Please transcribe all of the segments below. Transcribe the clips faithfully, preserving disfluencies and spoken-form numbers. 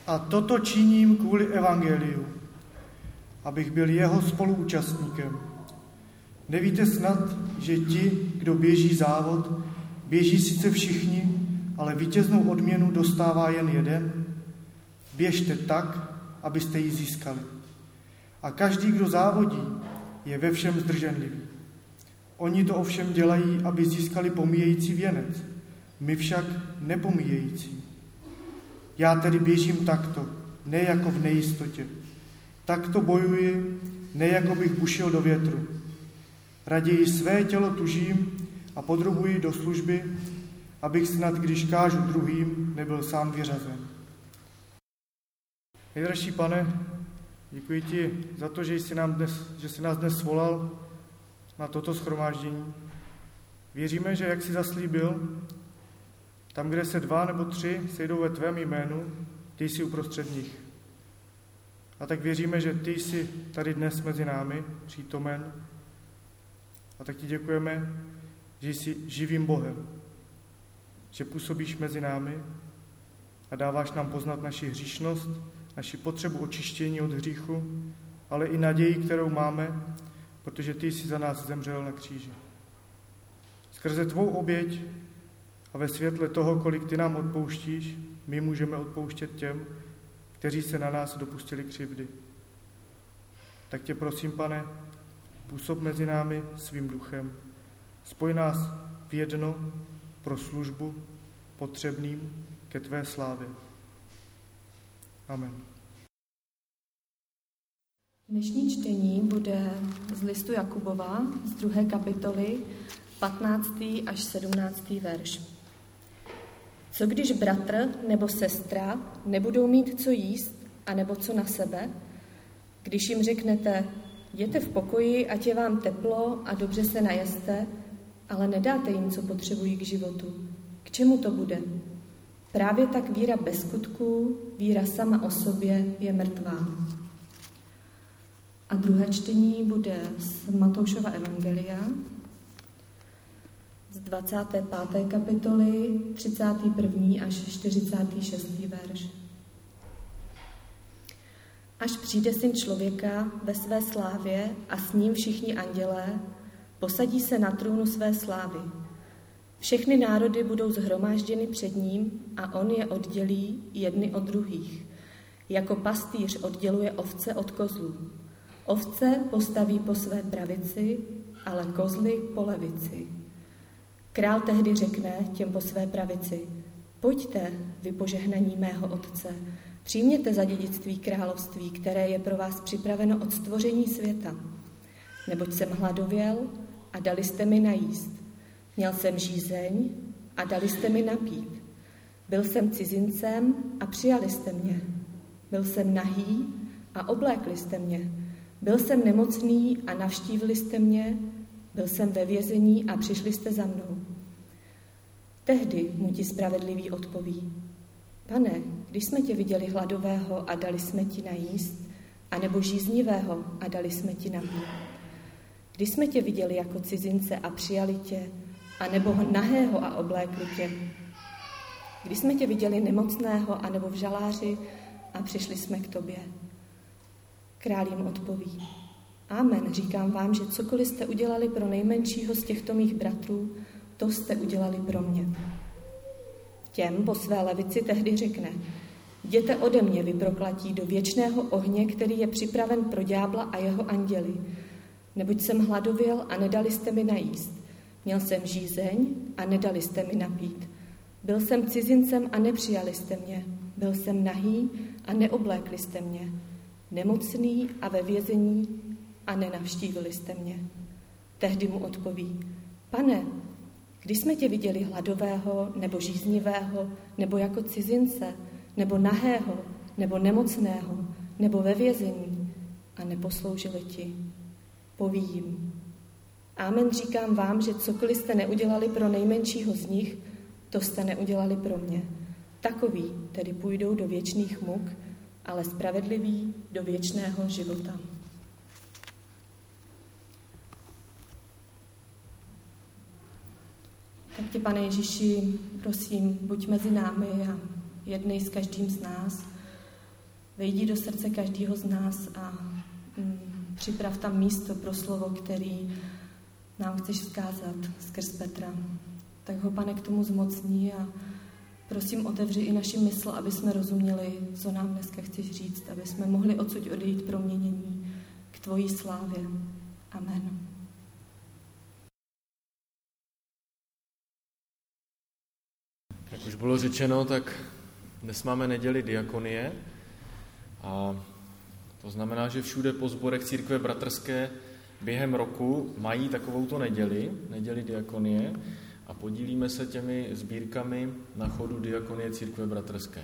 A toto činím kvůli evangeliu, abych byl jeho spoluúčastníkem. Nevíte snad, že ti, kdo běží závod, běží sice všichni, ale vítěznou odměnu dostává jen jeden? Běžte tak, abyste ji získali. A každý, kdo závodí, je ve všem zdrženlivý. Oni to ovšem dělají, aby získali pomíjející věnec, my však nepomíjející. Já tedy běžím takto, ne jako v nejistotě. Takto bojuji, ne jako bych bušil do větru. Raději své tělo tužím a podrobuji do služby, abych snad, když kážu druhým, nebyl sám vyřazen. Nejdražší Pane, děkuji ti za to, že jsi, nám dnes, že jsi nás dnes svolal na toto shromáždění. Věříme, že jak jsi zaslíbil, tam, kde se dva nebo tři sejdou ve tvém jménu, ty jsi uprostřed nich. A tak věříme, že ty jsi tady dnes mezi námi přítomen. A tak ti děkujeme, že jsi živým Bohem, že působíš mezi námi a dáváš nám poznat naši hříšnost, naši potřebu očištění od hříchu, ale i naději, kterou máme, protože ty jsi za nás zemřel na kříži. Skrze tvou oběť a ve světle toho, kolik ty nám odpouštíš, my můžeme odpouštět těm, kteří se na nás dopustili křivdy. Tak tě prosím, Pane, působ mezi námi svým duchem. Spoj nás v jedno pro službu potřebným ke tvé slávě. Amen. Dnešní čtení bude z listu Jakubova z druhé kapitoly patnáctý až sedmnáctý verš. Co když bratr nebo sestra nebudou mít co jíst a nebo co na sebe? Když jim řeknete, jděte v pokoji, ať je vám teplo a dobře se najeste, ale nedáte jim, co potřebují k životu. K čemu to bude? Právě tak víra bez skutků, víra sama o sobě je mrtvá. A druhé čtení bude z Matoušova evangelia, z dvacáté páté kapitoly, třicátý první až čtyřicátý šestý verš. Až přijde Syn člověka ve své slávě a s ním všichni andělé, posadí se na trůnu své slávy. Všechny národy budou shromážděny před ním a on je oddělí jedny od druhých. Jako pastýř odděluje ovce od kozlů. Ovce postaví po své pravici, ale kozly po levici. Král tehdy řekne těm po své pravici, pojďte, vy požehnaní mého otce, přijměte za dědictví království, které je pro vás připraveno od stvoření světa. Neboť jsem hladověl a dali jste mi najíst. Měl jsem žízeň a dali jste mi napít. Byl jsem cizincem a přijali jste mě. Byl jsem nahý a oblékli jste mě. Byl jsem nemocný a navštívili jste mě. Byl jsem ve vězení a přišli jste za mnou. Tehdy mu ti spravedlivý odpoví. Pane, když jsme tě viděli hladového a dali jsme ti najíst, anebo žíznivého a dali jsme ti napít. Když jsme tě viděli jako cizince a přijali tě, anebo nahého a oblékli tě. Když jsme tě viděli nemocného anebo v žaláři a přišli jsme k tobě. Král jim odpoví. Amen, říkám vám, že cokoliv jste udělali pro nejmenšího z těchto mých bratrů, to jste udělali pro mě. Těm po své levici tehdy řekne, jděte ode mě, vy proklatí, do věčného ohně, který je připraven pro ďábla a jeho anděli. Neboť jsem hladověl a nedali jste mi najíst. Měl jsem žízeň a nedali jste mi napít. Byl jsem cizincem a nepřijali jste mě. Byl jsem nahý a neoblékli jste mě. Nemocný a ve vězení a nenavštívili jste mě. Tehdy mu odpoví, Pane, když jsme tě viděli hladového, nebo žíznivého, nebo jako cizince, nebo nahého, nebo nemocného, nebo ve vězení a neposloužili ti. Poví jim, Amen, říkám vám, že cokoliv jste neudělali pro nejmenšího z nich, to jste neudělali pro mě. Takoví tedy půjdou do věčných muk, ale spravedliví do věčného života. Tak tě, Pane Ježíši, prosím, buď mezi námi a jednej s každým z nás. Vejdi do srdce každého z nás a mm, připrav tam místo pro slovo, který nám chceš vzkázat skrz Petra. Tak ho, Pane, k tomu zmocní a prosím, otevři i naši mysl, aby jsme rozuměli, co nám dneska chceš říct, aby jsme mohli odsud odejít proměnění k tvojí slávě. Amen. Jak už bylo řečeno, tak dnes máme neděli diakonie a to znamená, že všude po sborech církve bratrské během roku mají takovouto neděli, neděli diakonie a podílíme se těmi sbírkami na chodu diakonie církve bratrské.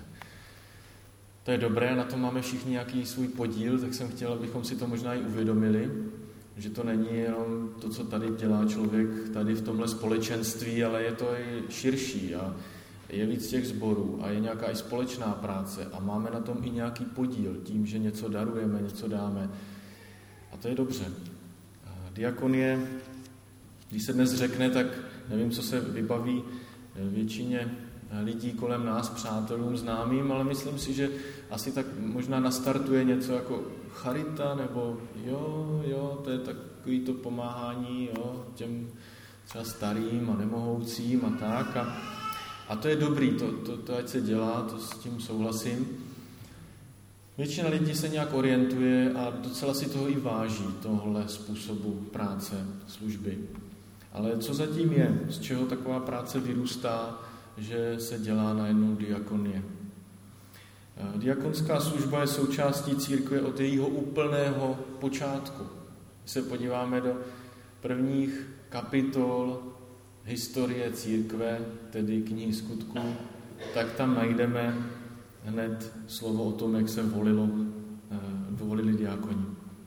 To je dobré, na tom máme všichni nějaký svůj podíl, tak jsem chtěl, abychom si to možná i uvědomili, že to není jenom to, co tady dělá člověk tady v tomhle společenství, ale je to i širší a je víc těch sborů a je nějaká i společná práce a máme na tom i nějaký podíl tím, že něco darujeme, něco dáme. A to je dobře. Diakonie, když se dnes řekne, tak nevím, co se vybaví většině lidí kolem nás, přátelům, známým, ale myslím si, že asi tak možná nastartuje něco jako charita, nebo jo, jo, to je takový to pomáhání, jo, těm třeba starým a nemohoucím a tak. A, a to je dobrý, to, to, to ať se dělá, to s tím souhlasím. Většina lidí se nějak orientuje a docela si toho i váží, tohle způsobu práce, služby. Ale co zatím je, z čeho taková práce vyrůstá, že se dělá najednou diakonie? Diakonská služba je součástí církve od jejího úplného počátku. Když se podíváme do prvních kapitol historie církve, tedy knihy Skutků, tak tam najdeme hned slovo o tom, jak se volilo, volili diakoni.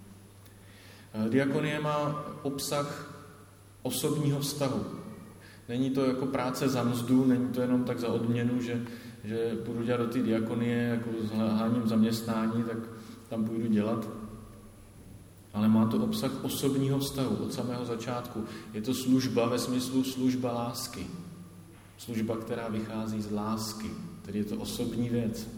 Diakonie má obsah osobního vztahu. Není to jako práce za mzdu, není to jenom tak za odměnu, že, že půjdu dělat do té diakonie jako s hláním zaměstnání, tak tam půjdu dělat. Ale má to obsah osobního vztahu od samého začátku. Je to služba ve smyslu služba lásky. Služba, která vychází z lásky, tedy je to osobní věc.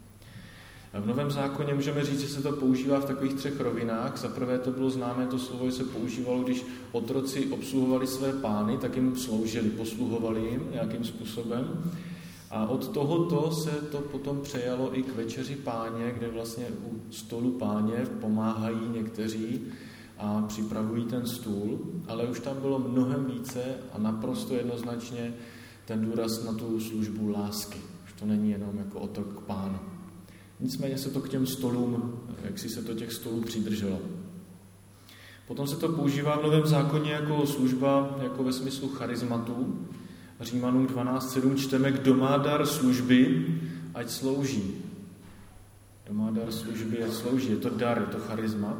A v Novém zákoně můžeme říct, že se to používá v takových třech rovinách. Za prvé to bylo známé to slovo, že se používalo, když otroci obsluhovali své pány, tak jim sloužili, posluhovali jim nějakým způsobem. A od tohoto se to potom přejalo i k večeři páně, kde vlastně u stolu páně pomáhají někteří a připravují ten stůl, ale už tam bylo mnohem více a naprosto jednoznačně ten důraz na tu službu lásky. Už to není jenom jako otrok k pánu. Nicméně se to k těm stolům, jak si se to těch stolů přidrželo. Potom se to používá v Novém zákoně jako služba, jako ve smyslu charizmatu. Římanům dvanáct sedm čteme, kdo má dar služby, ať slouží. Kdo má dar služby, ať slouží. Je to dar, je to charisma.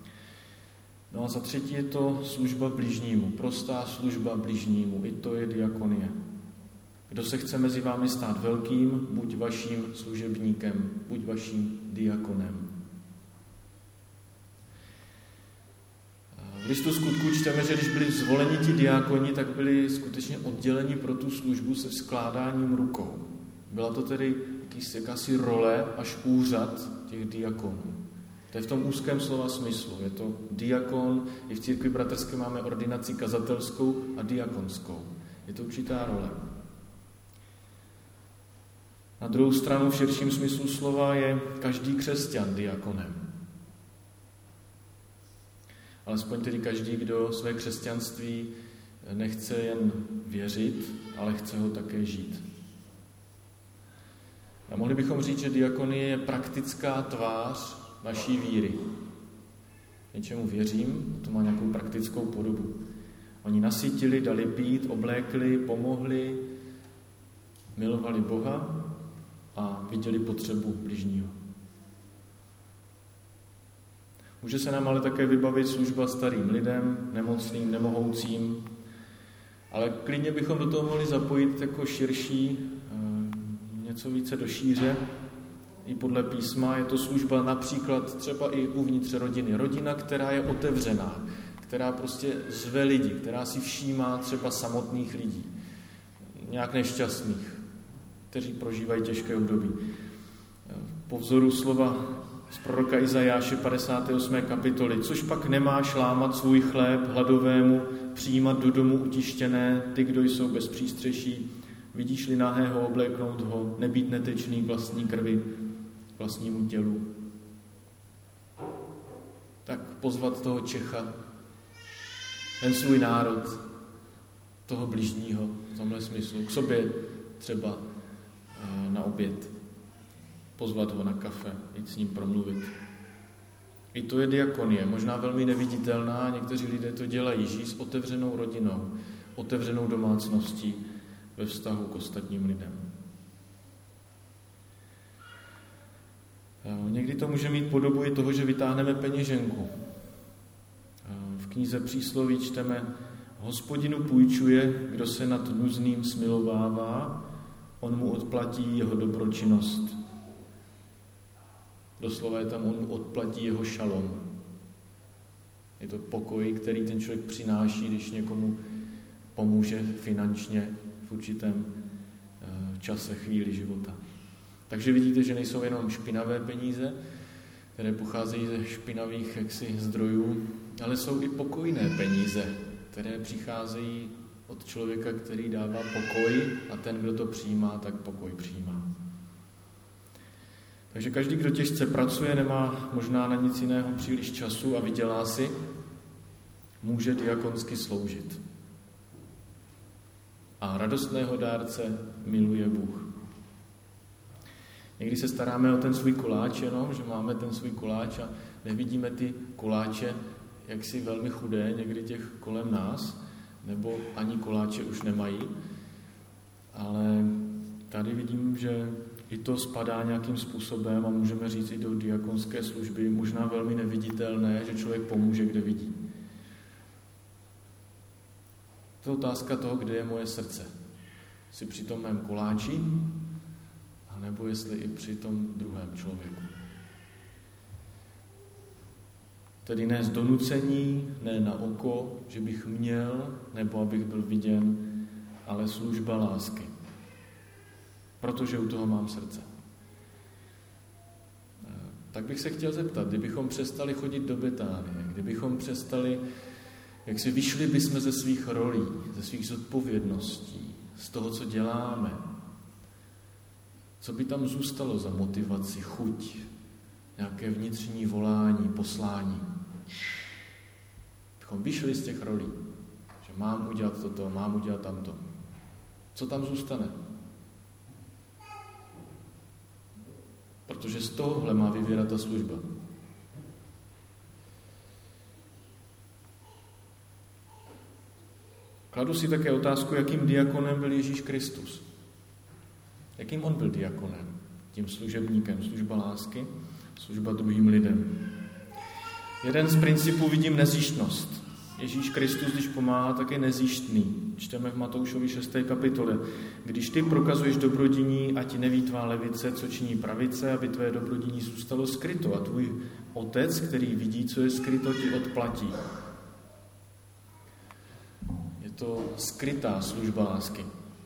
No a za třetí je to služba bližnímu, prostá služba bližnímu. I to je diakonie. Kdo se chce mezi vámi stát velkým, buď vaším služebníkem, buď vaším diakonem. V listu Skutků čteme, že když byli zvoleni ti diakoni, tak byli skutečně odděleni pro tu službu se skládáním rukou. Byla to tedy jakýsi, jakási role až úřad těch diakonů. To je v tom úzkém slova smyslu. Je to diakon, i v církvi bratrské máme ordinaci kazatelskou a diakonskou. Je to určitá role. Na druhou stranu v širším smyslu slova je každý křesťan diakonem. Alespoň tedy každý, kdo své křesťanství nechce jen věřit, ale chce ho také žít. A mohli bychom říct, že diakonie je praktická tvář naší víry. Něčemu věřím, to má nějakou praktickou podobu. Oni nasytili, dali pít, oblékli, pomohli, milovali Boha a viděli potřebu bližního. Může se nám ale také vybavit služba starým lidem, nemocným, nemohoucím, ale klidně bychom do toho mohli zapojit jako širší, něco více do šíře. I podle písma je to služba například třeba i uvnitř rodiny. Rodina, která je otevřená, která prostě zve lidi, která si všímá třeba samotných lidí, nějak nešťastných, kteří prožívají těžké období. po vzoru slova z proroka Izajáše padesáté osmé kapitoly. Což pak nemáš lámat svůj chléb hladovému, přijímat do domu utištěné, ty, kdo jsou bez přístřeší, vidíš-li nahého, obléknout ho, nebýt netečný k vlastní krvi, vlastnímu tělu. Tak pozvat toho Čecha, ten svůj národ, toho bližního v tomhle smyslu, k sobě třeba na oběd, pozvat ho na kafe, jít s ním promluvit. I to je diakonie, možná velmi neviditelná, někteří lidé to dělají, žijí s otevřenou rodinou, otevřenou domácností ve vztahu k ostatním lidem. Někdy to může mít podobu i toho, že vytáhneme peněženku. V knize Přísloví čteme: Hospodinu půjčuje, kdo se nad nuzným smilovává, on mu odplatí jeho dobročinnost. Doslova je tam, on mu odplatí jeho šalom. Je to pokoj, který ten člověk přináší, když někomu pomůže finančně v určitém čase, chvíli života. Takže vidíte, že nejsou jenom špinavé peníze, které pocházejí ze špinavých jaksi zdrojů, ale jsou i pokojné peníze, které přicházejí od člověka, který dává pokoj, a ten, kdo to přijímá, tak pokoj přijímá. Takže každý, kdo těžce pracuje, nemá možná na nic jiného příliš času a vydělá si, může diakonsky sloužit. A radostného dárce miluje Bůh. Někdy se staráme o ten svůj koláč jenom, že máme ten svůj koláč a nevidíme ty koláče jaksi velmi chudé, někdy těch kolem nás, nebo ani koláče už nemají. Ale tady vidím, že i to spadá nějakým způsobem a můžeme říct i do diakonské služby, možná velmi neviditelné, že člověk pomůže, kde vidí. To je otázka toho, kde je moje srdce. Jsi při tom mém koláči, nebo jestli i při tom druhém člověku. Tedy ne z donucení, ne na oko, že bych měl, nebo abych byl viděn, ale služba lásky. Protože u toho mám srdce. Tak bych se chtěl zeptat, kdybychom přestali chodit do Betánie, kdybychom přestali, jak si vyšli bychom ze svých rolí, ze svých zodpovědností, z toho, co děláme, co by tam zůstalo za motivaci, chuť, nějaké vnitřní volání, poslání. Bychom vyšli z těch rolí, že mám udělat toto, mám udělat tamto. Co tam zůstane? Protože z tohohle má vyvěrat ta služba. Kladu si také otázku, jakým diakonem byl Ježíš Kristus. Jakým on byl diakonem? Tím služebníkem, služba lásky, služba druhým lidem. Jeden z principů vidím nezištnost. Ježíš Kristus, když pomáhá, tak je nezištný. Čteme v Matoušovi šesté kapitole. Když ty prokazuješ dobrodiní, ať neví tvá levice, co činí pravice, aby tvé dobrodiní zůstalo skryto a tvůj otec, který vidí, co je skryto, ti odplatí. Je to skrytá služba lásky.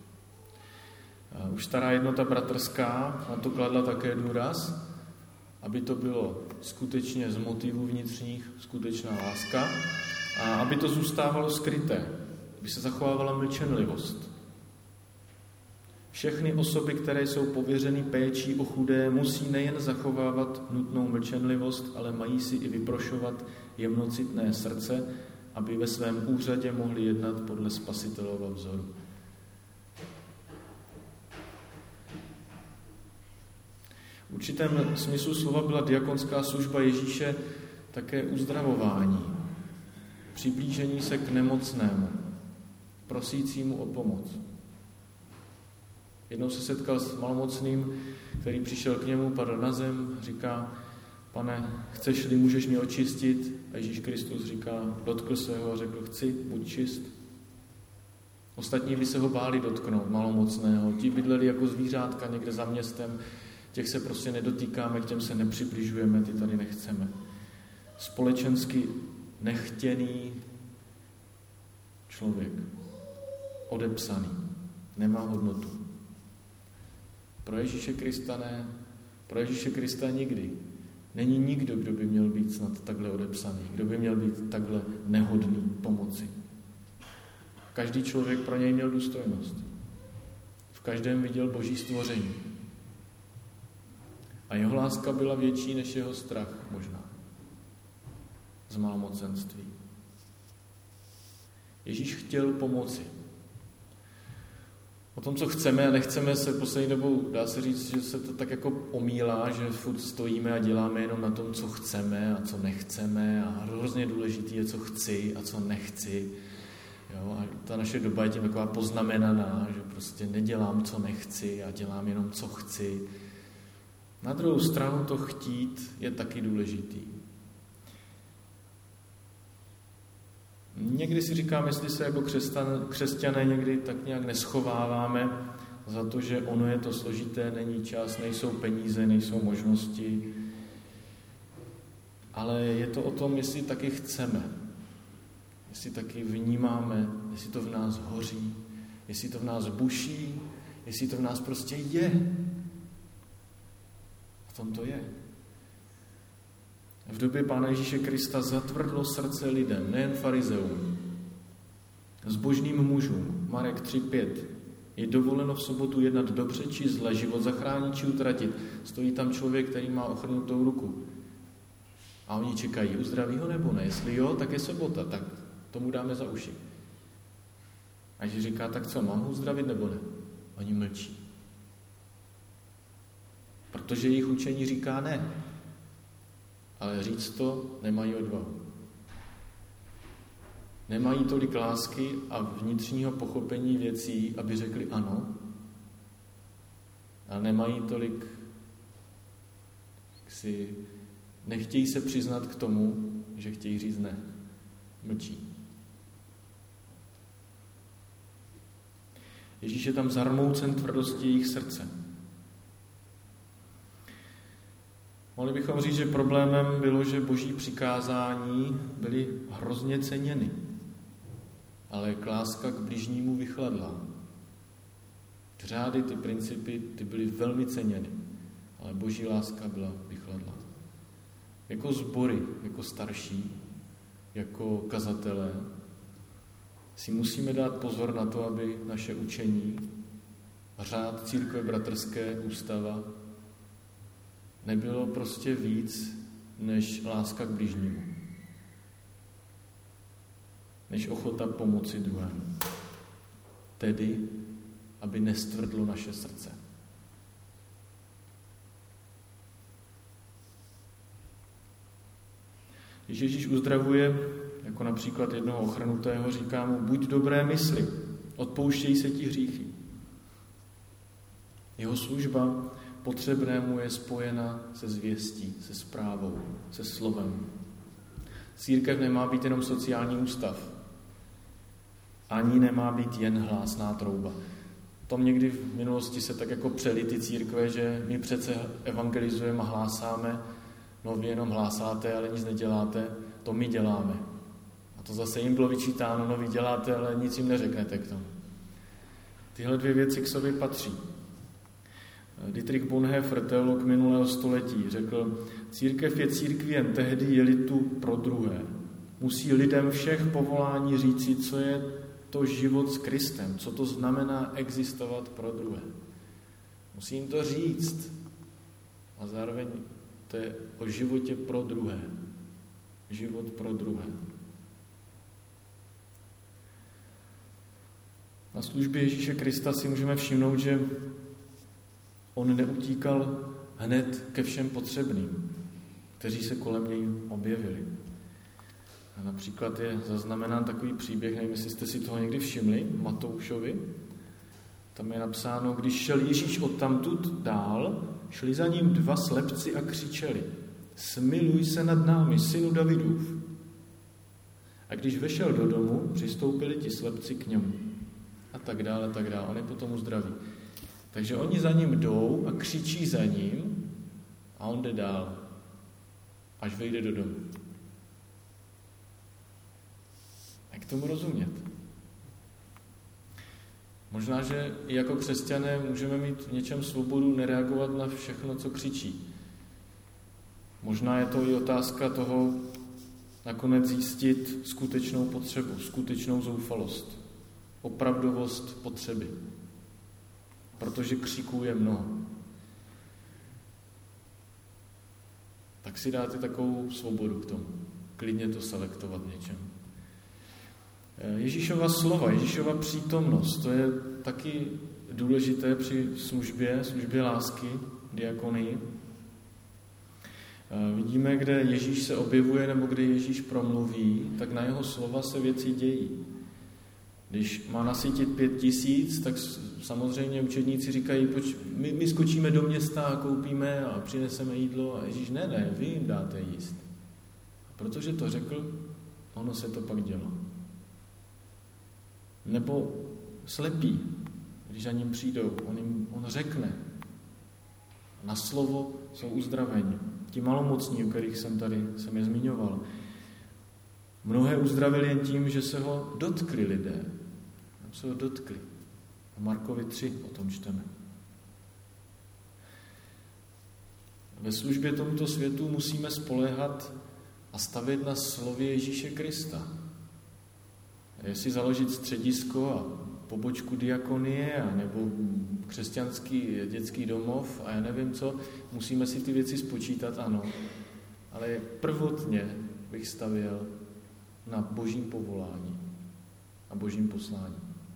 Už stará jednota bratrská na to kladla také důraz, aby to bylo skutečně z motivů vnitřních, skutečná láska, a aby to zůstávalo skryté, aby se zachovávala mlčenlivost. Všechny osoby, které jsou pověřeny péčí o chudé, musí nejen zachovávat nutnou mlčenlivost, ale mají si i vyprošovat jemnocitné srdce, aby ve svém úřadě mohli jednat podle Spasitelova vzoru. V určitém smyslu slova byla diakonská služba Ježíše také uzdravování, přiblížení se k nemocnému, prosícímu o pomoc. Jednou se setkal s malomocným, který přišel k němu, padl na zem, říká: Pane, chceš-li, můžeš mě očistit? A Ježíš Kristus říká, dotkl se ho a řekl: chci, buď čist. Ostatní by se ho báli dotknout, malomocného. Ti bydleli jako zvířátka někde za městem, těch se prostě nedotýkáme, k těm se nepřibližujeme, ty tady nechceme. Společensky nechtěný člověk, odepsaný, nemá hodnotu. Pro Ježíše Krista ne, Pro Ježíše Krista nikdy. Není nikdo, kdo by měl být snad takhle odepsaný, kdo by měl být takhle nehodný pomoci. Každý člověk pro něj měl důstojnost. V každém viděl Boží stvoření. A jeho láska byla větší než jeho strach možná z malomocenství. Ježíš chtěl pomoci. O tom, co chceme a nechceme, se poslední dobou dá se říct, že se to tak jako omílá, že furt stojíme a děláme jenom na tom, co chceme a co nechceme a hrozně důležitý je, co chci a co nechci. Jo? A ta naše doba je tím taková poznamenaná, že prostě nedělám, co nechci a dělám jenom, co chci. Na druhou stranu to chtít je taky důležitý. Někdy si říkám, jestli se jako křesťan, křesťané někdy tak nějak neschováváme za to, že ono je to složité, není čas, nejsou peníze, nejsou možnosti. Ale je to o tom, jestli taky chceme, jestli taky vnímáme, jestli to v nás hoří, jestli to v nás buší, jestli to v nás prostě je. V tom to je. V době Pána Ježíše Krista zatvrdlo srdce lidem, nejen farizeům, zbožným mužům. Marek tři pět. Je dovoleno v sobotu jednat dobře či zle, život zachránit či utratit. Stojí tam člověk, který má ochrnutou ruku. A oni čekají, uzdraví ho nebo ne. Jestli jo, tak je sobota, tak tomu dáme za uši. A Ježíš říká, tak co, mám ho uzdravit nebo ne? Oni mlčí. Protože jejich učení říká ne. Ale říct to nemají odvahu. Nemají tolik lásky a vnitřního pochopení věcí, aby řekli ano, ale nemají tolik, si nechtějí se přiznat k tomu, že chtějí říct ne. Mlčí. Ježíš je tam zarmoucen tvrdostí jejich srdce. Mohli bychom říct, že problémem bylo, že Boží přikázání byly hrozně ceněny, ale láska k bližnímu vychladla. Ty řády, ty principy, ty byly velmi ceněny, ale Boží láska byla vychladla. Jako sbory, jako starší, jako kazatelé si musíme dát pozor na to, aby naše učení, řád církve bratrské, ústava, nebylo prostě víc než láska k bližnímu. Než ochota pomoci druhému. Tedy, aby nestvrdlo naše srdce. Když Ježíš uzdravuje, jako například jednoho ochrnutého, říká mu, buď dobré mysli, odpouštěj se ti hříchy. Jeho služba potřebnému je spojena se zvěstí, se zprávou, se slovem. Církev nemá být jenom sociální ústav. Ani nemá být jen hlásná trouba. Tom někdy v minulosti se tak jako přeli ty církve, že my přece evangelizujeme a hlásáme, no vy jenom hlásáte, ale nic neděláte, to my děláme. A to zase jim bylo vyčítáno, no vy děláte, ale nic jim neřeknete k tomu. Tyhle dvě věci k sobě patří. Dietrich Bonhoeffer, teolog minulého století, řekl, církev je církví jen tehdy, je-li tu pro druhé. Musí lidem všech povolání říci, co je to život s Kristem, co to znamená existovat pro druhé. Musí jim to říct. A zároveň to je o životě pro druhé. Život pro druhé. Na službě Ježíše Krista si můžeme všimnout, že on neutíkal hned ke všem potřebným, kteří se kolem něj objevili. A například je zaznamenán takový příběh, nevím, jestli jste si toho někdy všimli, Matoušovi. Tam je napsáno, když šel Ježíš odtamtud dál, šli za ním dva slepci a křičeli, smiluj se nad námi, synu Davidův. A když vešel do domu, přistoupili ti slepci k němu. A tak dále, tak dále. On je potom uzdraví. Takže oni za ním jdou a křičí za ním a on jde dál, až vejde do domu. Jak tomu rozumět? Možná, že i jako křesťané můžeme mít v něčem svobodu nereagovat na všechno, co křičí. Možná je to i otázka toho nakonec zjistit skutečnou potřebu, skutečnou zoufalost, opravdovost potřeby. Protože křiků je mnoho. Tak si dáte takovou svobodu k tomu. Klidně to selektovat v něčem. Ježíšova slova, Ježíšova přítomnost, to je taky důležité při službě, službě lásky, diakonii. Vidíme, kde Ježíš se objevuje nebo kde Ježíš promluví, tak na jeho slova se věci dějí. Když má nasytit pět tisíc, tak samozřejmě učedníci říkají, poč, my, my skočíme do města a koupíme a přineseme jídlo. A Ježíš, ne, ne, vy jim dáte jíst. A protože to řekl, ono se to pak dělo. Nebo slepí, když za ním přijdou, on, jim, on řekne. Na slovo jsou uzdraveni. Ti malomocní, o kterých jsem tady jsem je zmiňoval. Mnohé uzdravili jen tím, že se ho dotkli lidé. Se ho dotkli. V Markovi tři o tom čteme. Ve službě tomuto světu musíme spoléhat a stavět na slově Ježíše Krista. Jestli založit středisko a pobočku diakonie a nebo křesťanský dětský domov a já nevím co, musíme si ty věci spočítat, ano. Ale prvotně bych stavěl na božím povolání a božím poslání.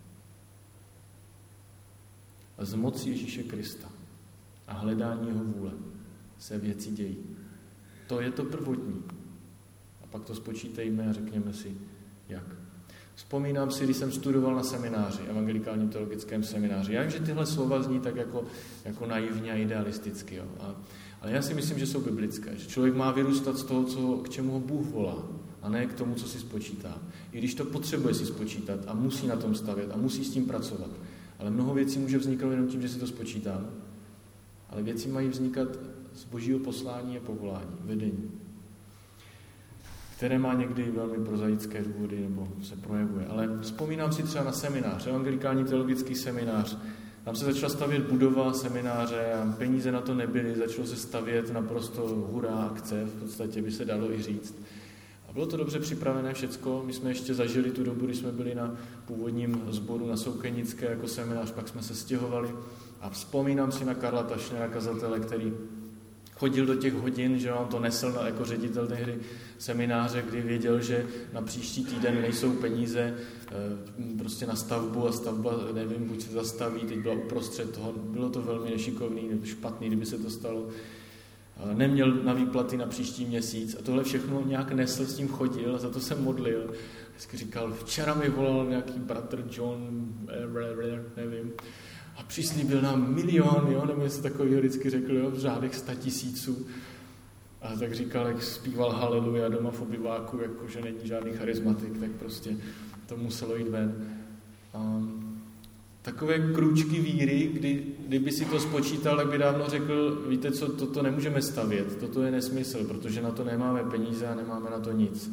A z moci Ježíše Krista a hledání jeho vůle se věci dějí. To je to prvotní. A pak to spočítejme a řekněme si, jak. Vzpomínám si, když jsem studoval na semináři, evangelikálním teologickém semináři. Já vím, že tyhle slova zní tak jako, jako naivně a idealisticky. Jo. A, ale já si myslím, že jsou biblické. Že člověk má vyrůstat z toho, co, k čemu ho Bůh volá. A ne k tomu, co si spočítá. I když to potřebuje si spočítat a musí na tom stavět a musí s tím pracovat. Ale mnoho věcí může vzniknout jenom tím, že si to spočítám. Ale věci mají vznikat z božího poslání a povolání, vedení, které má někdy velmi prozaické důvody nebo se projevuje. Ale vzpomínám si třeba na seminář, evangelikální teologický seminář. Tam se začala stavět budova semináře a peníze na to nebyly, začalo se stavět naprosto hurá akce, v podstatě by se dalo i říct. A bylo to dobře připravené všecko, my jsme ještě zažili tu dobu, kdy jsme byli na původním sboru na Soukenické jako seminář, pak jsme se stěhovali a vzpomínám si na Karla Tašnera, kazatele, který chodil do těch hodin, že on to nesl na, jako ředitel tehdy semináře, kdy věděl, že na příští týden nejsou peníze e, prostě na stavbu a stavba, nevím, buď se zastaví, teď byla uprostřed toho, bylo to velmi nešikovný nebo špatný, kdyby se to stalo. E, neměl na výplaty na příští měsíc a tohle všechno nějak nesl, s tím chodil a za to jsem modlil. Vždycky říkal, včera mi volal nějaký bratr John, nevím, a přislíbil nám milion, jo, nebo něco takového vždycky řekl, jo, v řádech sta tisíců. A tak říkal, jak zpíval haleluja doma v obyváku, jako že není žádný charismatik, tak prostě to muselo jít ven. Um, takové krůčky víry, kdy, kdyby si to spočítal, tak by dávno řekl, víte co, toto nemůžeme stavět, toto je nesmysl, protože na to nemáme peníze a nemáme na to nic.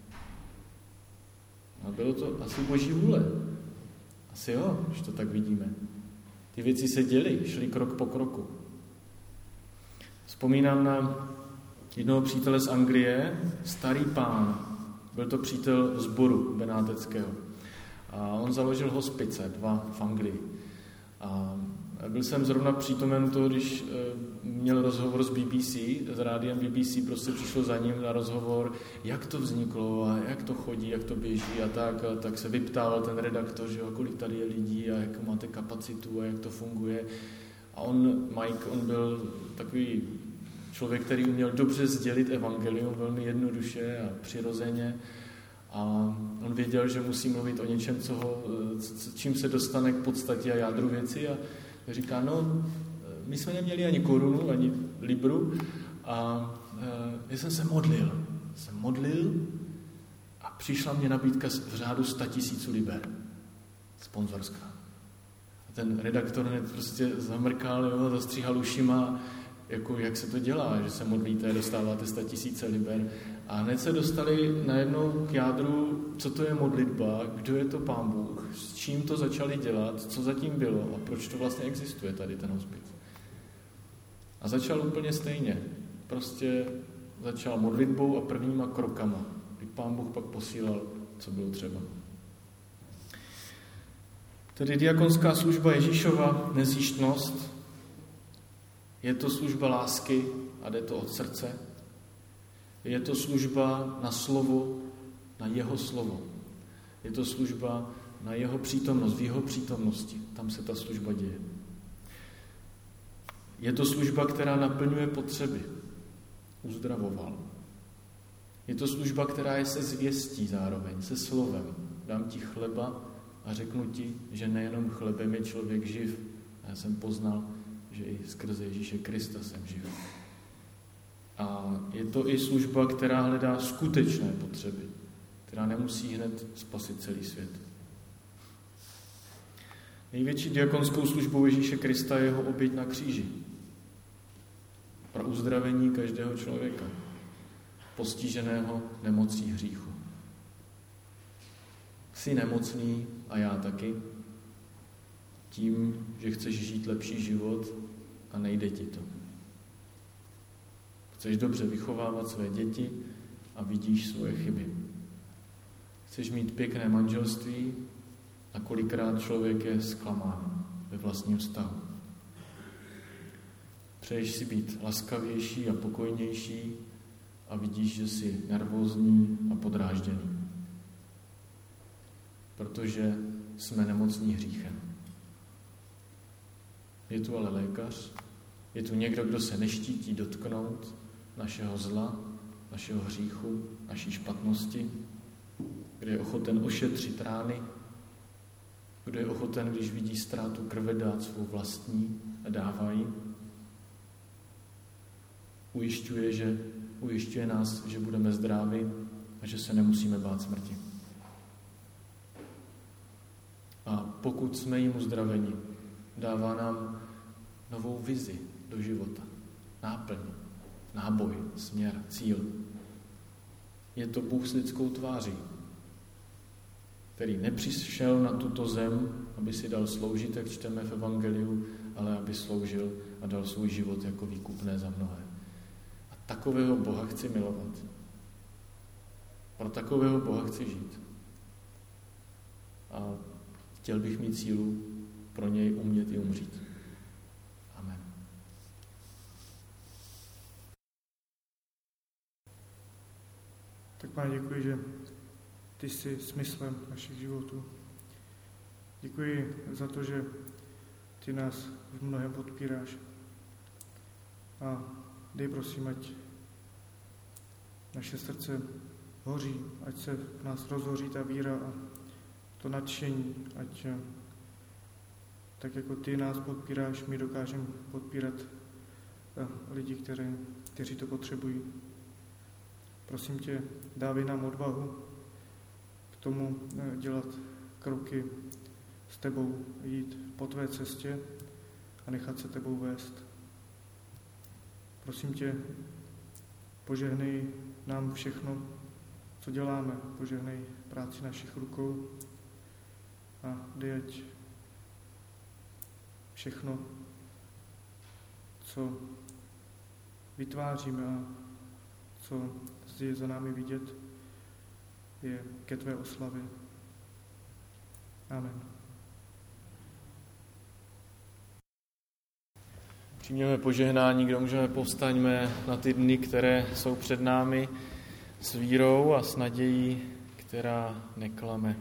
A bylo to asi boží vůle. Asi jo, když to tak vidíme. Ty věci se děly, šly krok po kroku. Vzpomínám na jednoho přítele z Anglie, starý pán, byl to přítel sboru benáteckého. A on založil hospice, dva v Anglii. A byl jsem zrovna přítomen toho, když měl rozhovor s B B C, s rádiem B B C, prostě přišlo za ním na rozhovor, jak to vzniklo a jak to chodí, jak to běží a tak. A tak se vyptával ten redaktor, že jo, kolik tady je lidí a jak máte kapacitu a jak to funguje. A on, Mike, on byl takový člověk, který uměl dobře sdělit evangelium, velmi jednoduše a přirozeně. A on věděl, že musí mluvit o něčem, co ho, čím se dostane k podstatě a jádru věci. A říká, no, my jsme neměli ani korunu, ani libru. A e, já jsem se modlil. Jsem modlil a přišla mě nabídka v řádu sta tisíců liber. Sponzorská. A ten redaktor hned prostě zamrkal, jo, zastříhal ušima. jako jak se to dělá, že se modlíte, dostáváte sta tisíce liber. A hned se dostali najednou k jádru, co to je modlitba, kdo je to Pán Bůh, s čím to začali dělat, co zatím bylo a proč to vlastně existuje tady ten hospic. A začal úplně stejně. Prostě začal modlitbou a prvníma krokama, kdy Pán Bůh pak posílal, co bylo třeba. Tedy diakonská služba Ježíšova nezištnost, je to služba lásky a jde to od srdce. Je to služba na slovo, na jeho slovo. Je to služba na jeho přítomnost, v jeho přítomnosti. Tam se ta služba děje. Je to služba, která naplňuje potřeby. Uzdravoval. Je to služba, která je se zvěstí zároveň, se slovem. Dám ti chleba a řeknu ti, že nejenom chlebem je člověk živ. Já jsem poznal, že i skrze Ježíše Krista jsem živ. A je to i služba, která hledá skutečné potřeby, která nemusí hned spasit celý svět. Největší diakonskou službou Ježíše Krista je jeho oběť na kříži. Pro uzdravení každého člověka, postiženého nemocí hříchu. Jsi nemocný a já taky, tím, že chceš žít lepší život a nejde ti to. Chceš dobře vychovávat své děti a vidíš svoje chyby. Chceš mít pěkné manželství a kolikrát člověk je zklamán ve vlastním vztahu. Přeješ si být laskavější a pokojnější a vidíš, že jsi nervózní a podrážděný. Protože jsme nemocní hříchem. Je tu ale lékař, je tu někdo, kdo se neštítí dotknout našeho zla, našeho hříchu, naší špatnosti, kdo je ochoten ošetřit rány, kdo je ochoten, když vidí ztrátu krve, dát svou vlastní a dává ji. Ujišťuje, že, ujišťuje nás, že budeme zdraví a že se nemusíme bát smrti. A pokud jsme jim uzdraveni, dává nám novou vizi do života, náplň, náboj, směr, cíl. Je to Bůh s lidskou tváří, který nepřišel na tuto zem, aby si dal sloužit, jak čteme v Evangeliu, ale aby sloužil a dal svůj život jako výkupné za mnohé. A takového Boha chci milovat. Pro takového Boha chci žít. A chtěl bych mít sílu pro něj umět i umřít. Amen. Tak Pane, děkuji, že ty jsi smyslem našich životů. Děkuji za to, že ty nás v mnohem podpíráš. A dej prosím, ať naše srdce hoří, ať se v nás rozhoří ta víra a to nadšení, ať tak jako ty nás podpíráš, my dokážeme podpírat lidi, které, kteří to potřebují. Prosím tě, dávej nám odvahu k tomu dělat kroky s tebou, jít po tvé cestě a nechat se tebou vést. Prosím tě, požehnej nám všechno, co děláme, požehnej práci našich rukou a dej, ať všechno, co vytváříme a co je za námi vidět, je ke tvé oslavě. Amen. Přijměme požehnání, kdo můžeme, povstaňme na ty dny, které jsou před námi, s vírou a s nadějí, která neklame.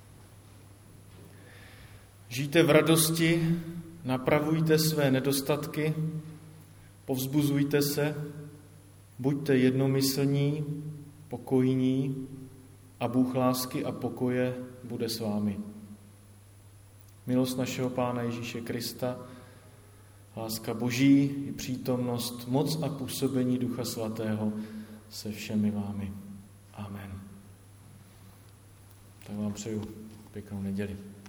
Žijte v radosti, napravujte své nedostatky, povzbuzujte se, buďte jednomyslní, pokojní a Bůh lásky a pokoje bude s vámi. Milost našeho Pána Ježíše Krista, láska Boží i přítomnost, moc a působení Ducha Svatého se všemi vámi. Amen. Tak vám přeju pěknou neděli.